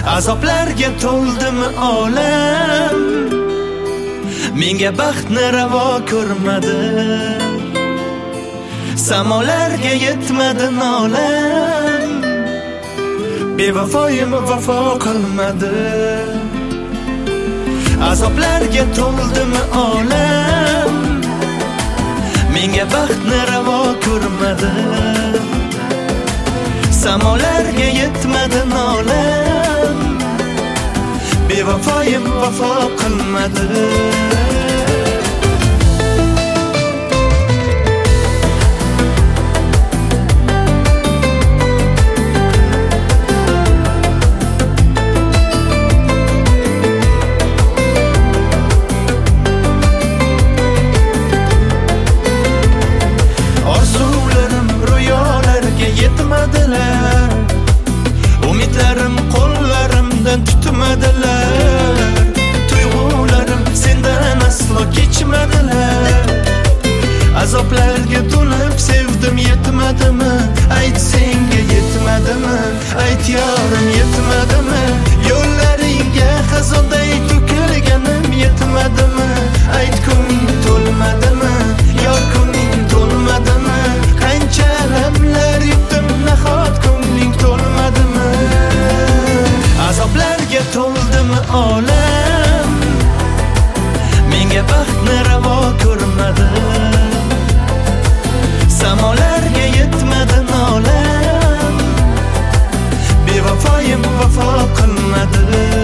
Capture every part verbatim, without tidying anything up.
Azoblarga to'ldimi olam, menga baxtni ravo ko'rmadi. Samolarga yetmadi nolam, bevafoyim vafo qilmadi. Azoblarga to'ldimi olam, menga baxtni ravo ko'rmadi. Samolarga yetmadi nolam, bevafoyim vafo qilmadi. Yetmadilar, umidlarim qo'llarimdan tutmadilar. Tuyg'ularim sendan aslo kechmadilar. Azoblarga to'lib sevdim, yetmadimi? Ayt senga yetmadimi? Ayt yorim yetmadimi? Yo'llaringga xazonday to'kilganim yetmadimi? Ayt ko'ngling to'lmadimi? Yor ko'ngling to'lmadimi? Qancha alamlar yutdim, nahot ko'ngling to'lmadimi? Azoblarga to'ldimi olam, menga baxtni ravo ko'rmadi. Samolarga yetmadi nolam, bevafoyim vafo qilmadi.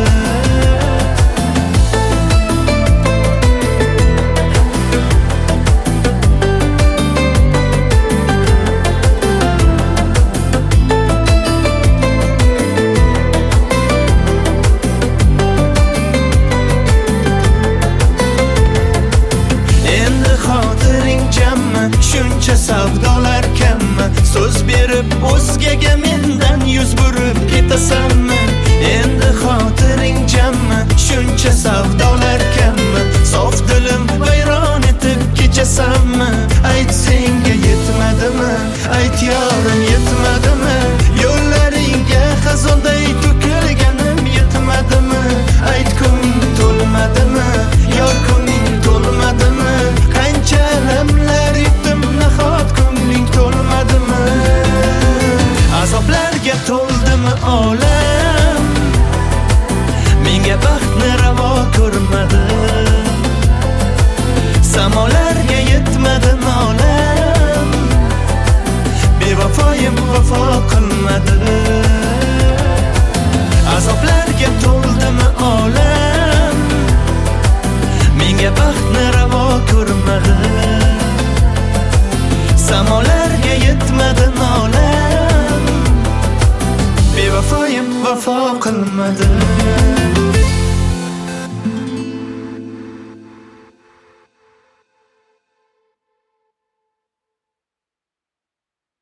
Shuncha savdolar kammi? So'z berib o'zgaga mendan yuz burib ketasanmi? Endi xotiring jammi? Shuncha savdolar kammi? Sof dilim vayron etib kechasanmi? Ayt senga yetmadimi? Ayt yorim yetmadimi? Yo'llaringga xazonday to'kilganim yetmadimi? Ayt ko'ngling to'lmadimi? Yor ko'ngling to'lmadimi? Qancha alamlar yutdim, nahot ko'ngling to'lmadimi? Azoblarga to'ldimi olam, menga baxtni ravo ko'rmadi. Samolarga yetmadi nolam, bevafoyim vafo qilmadi. Azoblarga to'ldimi olam, menga baxtni ravo ko'rmadi. Samolarga yetmadi nolam, bevafoyim vafo qilmadi.